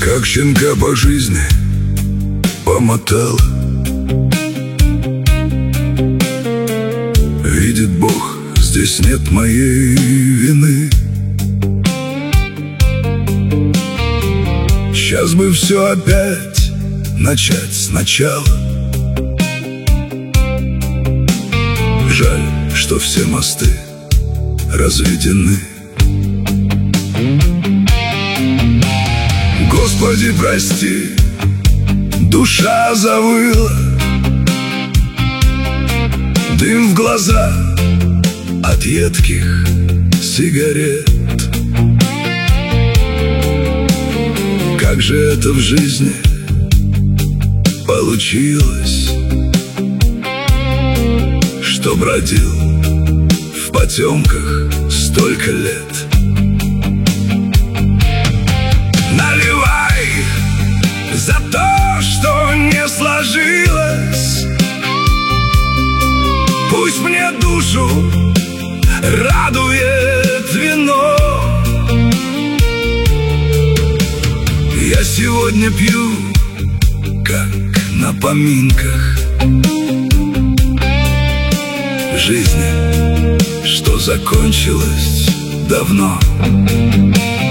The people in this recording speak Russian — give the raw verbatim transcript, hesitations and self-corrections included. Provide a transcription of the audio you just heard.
как щенка по жизни помотала. Видит Бог, здесь нет моей вины. Сейчас бы все опять начать сначала. Жаль, что все мосты разведены. Господи, прости, душа завыла, дым в глаза от едких сигарет. Как же это в жизни получилось, что бродил в потемках столько лет? Наливай за то, что не сложилось. Пусть мне душу радует вино. Я сегодня пью, как на поминках жизни, что закончилась давно.